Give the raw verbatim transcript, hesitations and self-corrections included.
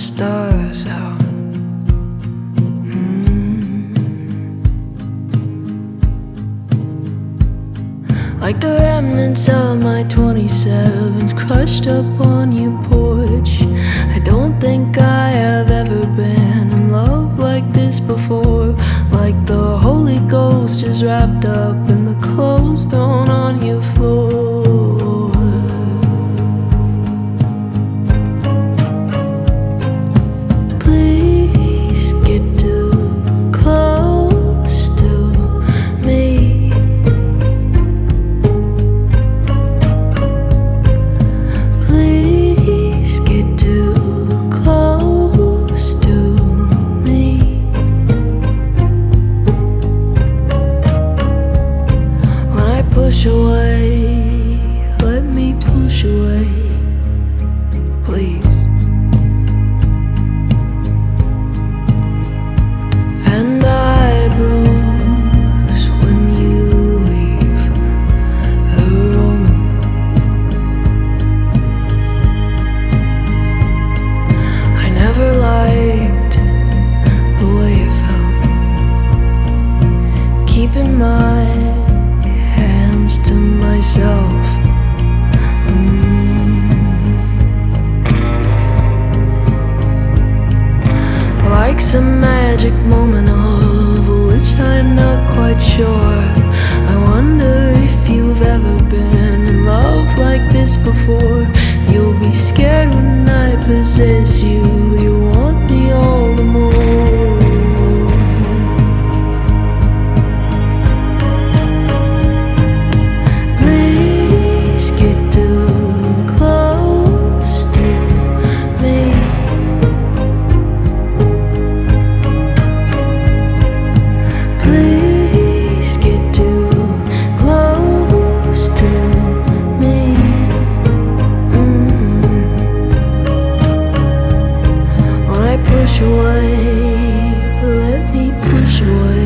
stars out. Mm. Like the remnants of my twenty-sevens crushed up on your porch. I don't think I have ever been in love like this before. Like the Holy Ghost is wrapped up in the clothes thrown on your floor. Please get too close to me. Please get too close to me. When I push away, let me push away, please. And I bruise when you leave the room. I never liked the way it felt, keeping my hands to myself. Mm. Like some magic moment of which I'm not quite sure. I wonder if you've ever been in love like this before. You'll be scared when I possess you, but you want me all the more. Please get too close to me. Please get too close to me. Mm. When I push away, let me push away.